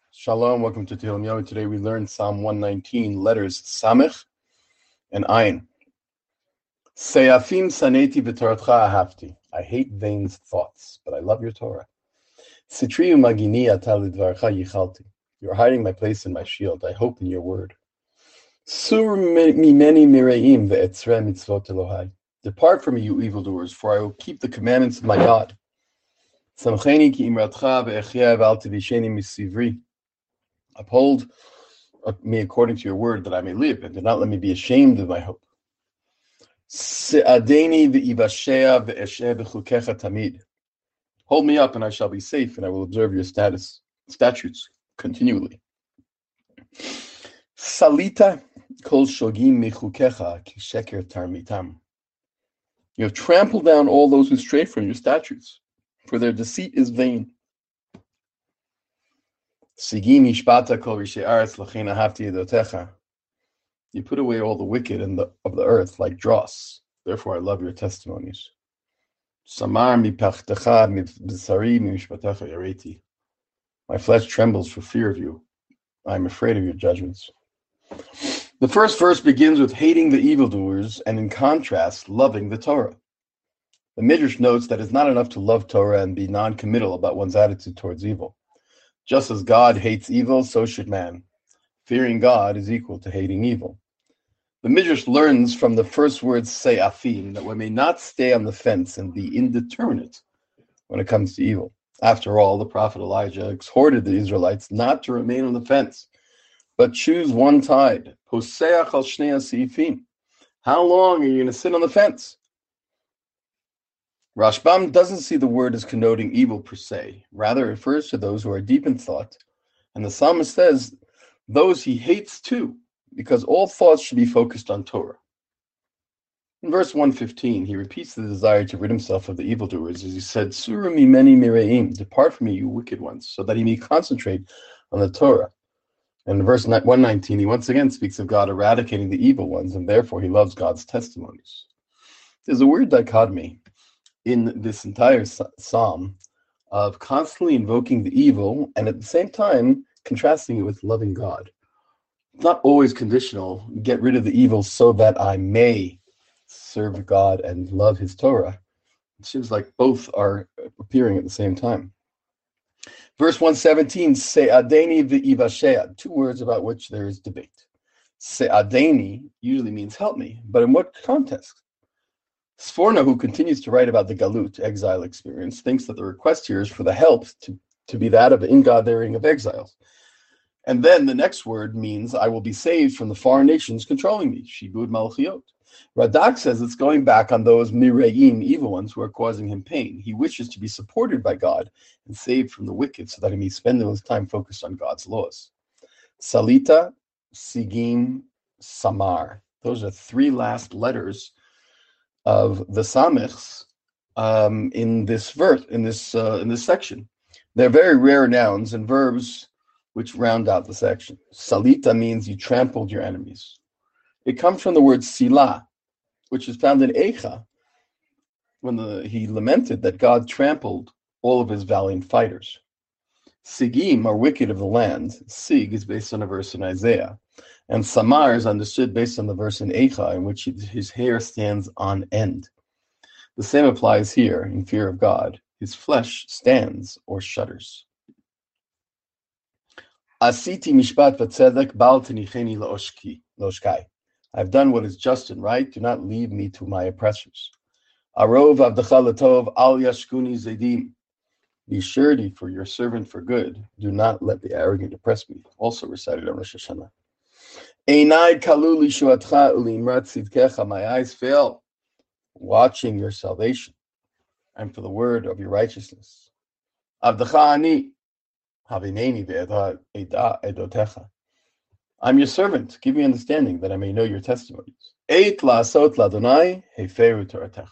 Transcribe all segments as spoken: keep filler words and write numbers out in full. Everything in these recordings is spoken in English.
Shalom, welcome to Tehillim Yomi. Today we learned Psalm one nineteen, letters Samech and Ayin. Seyafim saneti v'toratcha ahavti. I hate vain thoughts, but I love your Torah. Sitri umagini ata lidvarcha yichalti. You are hiding my place in my shield. I hope in your word. Sur mimeni mireim ve'etzre mitzvot Elohai. Depart from me, you evildoers, for I will keep the commandments of my God. Samcheni ki imratcha ve'echye v'al tivisheni misivri. Uphold me according to your word, that I may live, and do not let me be ashamed of my hope. Hold me up, and I shall be safe, and I will observe your status statutes continually. Salita kol shogim mechukecha ki sheker tarmitam. You have trampled down all those who stray from your statutes, for their deceit is vain. Sigim hishpata kol rishei aretz l'chein ahavti edotecha. You put away all the wicked in the, of the earth like dross. Therefore, I love your testimonies. Samar mipachtecha mibsari mishpatecha yareti. My flesh trembles for fear of you. I am afraid of your judgments. The first verse begins with hating the evildoers, and in contrast, loving the Torah. The Midrash notes that it's not enough to love Torah and be non-committal about one's attitude towards evil. Just as God hates evil, so should man. Fearing God is equal to hating evil. The Midrash learns from the first word se'afim that one may not stay on the fence and be indeterminate when it comes to evil. After all, the prophet Elijah exhorted the Israelites not to remain on the fence, but choose one tide. Poseach al shnei ha'seifim. How long are you going to sit on the fence? Rashbam doesn't see the word as connoting evil per se. Rather, it refers to those who are deep in thought. And the psalmist says, those he hates too, because all thoughts should be focused on Torah. In verse one fifteen, he repeats the desire to rid himself of the evildoers, as he said, Sura mimeni mireim, depart from me, you wicked ones, so that he may concentrate on the Torah. And in verse one nineteen, he once again speaks of God eradicating the evil ones, and therefore he loves God's testimonies. There's a weird dichotomy in this entire psalm of constantly invoking the evil and at the same time contrasting it with loving God. It's not always conditional. Get rid of the evil so that I may serve God and love his Torah. It seems like both are appearing at the same time. Verse one seventeen, Se'adeni v'ivashea, two words about which there is debate. Se'adeni usually means help me, but in what context? Sforno, who continues to write about the Galut, exile experience, thinks that the request here is for the help to, to be that of the ingathering of exiles. And then the next word means, I will be saved from the foreign nations controlling me, Shibud Malchiot. Radak says it's going back on those Mireim, evil ones, who are causing him pain. He wishes to be supported by God and saved from the wicked so that he may spend his time focused on God's laws. Salita, Sigim, Samar. Those are three last letters of the Samechs um, in this verse, in this uh, in this section. They're very rare nouns and verbs which round out the section. Salita means you trampled your enemies. It comes from the word sila, which is found in Eicha, when the, he lamented that God trampled all of his valiant fighters. Sigim are wicked of the land. Sig is based on a verse in Isaiah. And Samar is understood based on the verse in Eicha, in which his hair stands on end. The same applies here in fear of God. His flesh stands or shudders. Asiti mishpat v'tzedek bal tenicheni loshkai. I've done what is just and right. Do not leave me to my oppressors. Arov avdecha latov al yashkuni zedim. Be surety for your servant for good. Do not let the arrogant oppress me. Also recited on Rosh Hashanah. Einai kalu lishuatcha ulimrat tzidkecha. My eyes fail, watching your salvation, and for the word of your righteousness. Avdecha ani havineni ve'eda edotecha. I'm your servant. Give me understanding that I may know your testimonies. Eit la'asot l'Adonai heferu toratecha.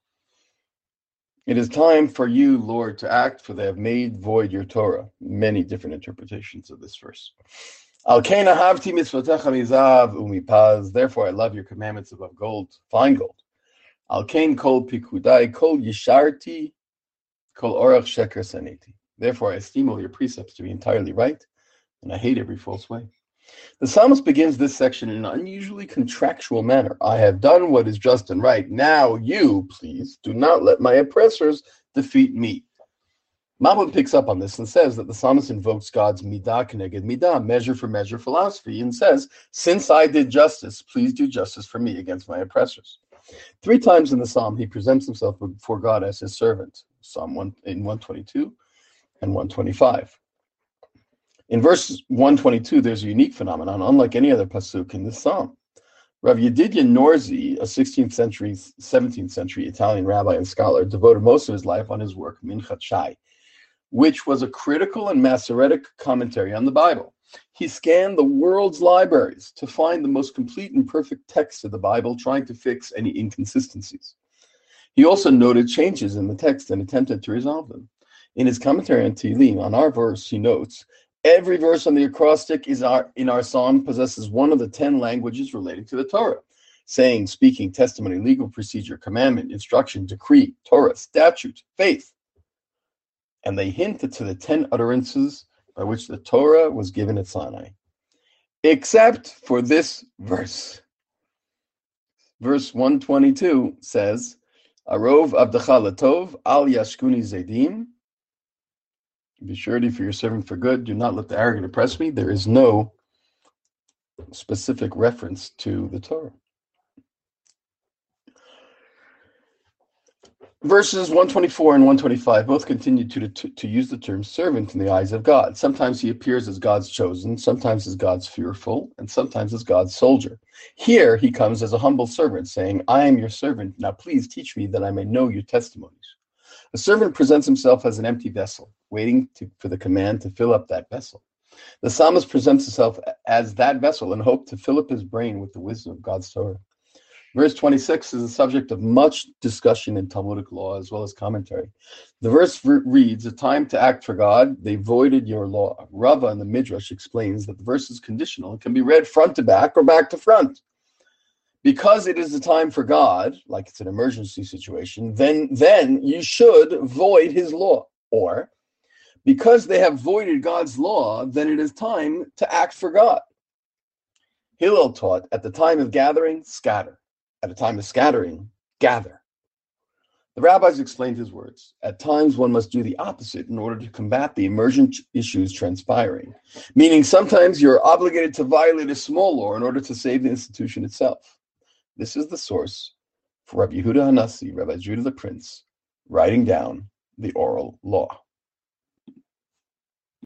It is time for you, Lord, to act, for they have made void your Torah. Many different interpretations of this verse. Al kain ahavti mitzvotecha mizav umipaz. Therefore, I love your commandments above gold, fine gold. Al kain kol pikudai kol yisharti kol orach sheker saneti. Therefore, I esteem all your precepts to be entirely right, and I hate every false way. The psalmist begins this section in an unusually contractual manner. I have done what is just and right. Now you, please, do not let my oppressors defeat me. Malbim picks up on this and says that the psalmist invokes God's midah keneged midah, measure for measure philosophy, and says, since I did justice, please do justice for me against my oppressors. Three times in the psalm, he presents himself before God as his servant. Psalm one in one twenty-two and one twenty-five. In verse one twenty-two, there's a unique phenomenon, unlike any other pasuk in this psalm. Rav Yedidya Norzi, a sixteenth century, seventeenth century Italian rabbi and scholar, devoted most of his life on his work, Minchat Shai, which was a critical and Masoretic commentary on the Bible. He scanned the world's libraries to find the most complete and perfect text of the Bible, trying to fix any inconsistencies. He also noted changes in the text and attempted to resolve them. In his commentary on Tehillim, on our verse, he notes, every verse on the acrostic is our, in our psalm possesses one of the ten languages relating to the Torah: saying, speaking, testimony, legal procedure, commandment, instruction, decree, Torah, statute, faith. And they hinted to the ten utterances by which the Torah was given at Sinai, except for this verse. Verse one twenty-two says, Arov Abdecha Latov, Al Yashkuni Zedim. Be surety for your servant for good. Do not let the arrogant oppress me. There is no specific reference to the Torah. Verses one twenty-four and one twenty-five both continue to, to, to use the term servant in the eyes of God. Sometimes he appears as God's chosen, sometimes as God's fearful, and sometimes as God's soldier. Here he comes as a humble servant, saying, I am your servant. Now please teach me that I may know your testimonies. A servant presents himself as an empty vessel, waiting to, for the command to fill up that vessel. The psalmist presents himself as that vessel in hope to fill up his brain with the wisdom of God's Torah. Verse twenty-six is the subject of much discussion in Talmudic law as well as commentary. The verse re- reads, a time to act for God, they voided your law. Rava in the Midrash explains that the verse is conditional and can be read front to back or back to front. Because it is a time for God, like it's an emergency situation, then, then you should void his law. Or, because they have voided God's law, then it is time to act for God. Hillel taught, at the time of gathering, scatter. At a time of scattering, gather. The rabbis explained his words. At times one must do the opposite in order to combat the emergent issues transpiring. Meaning sometimes you're obligated to violate a small law in order to save the institution itself. This is the source for Rabbi Yehuda Hanassi, Rabbi Judah the Prince, writing down the oral law.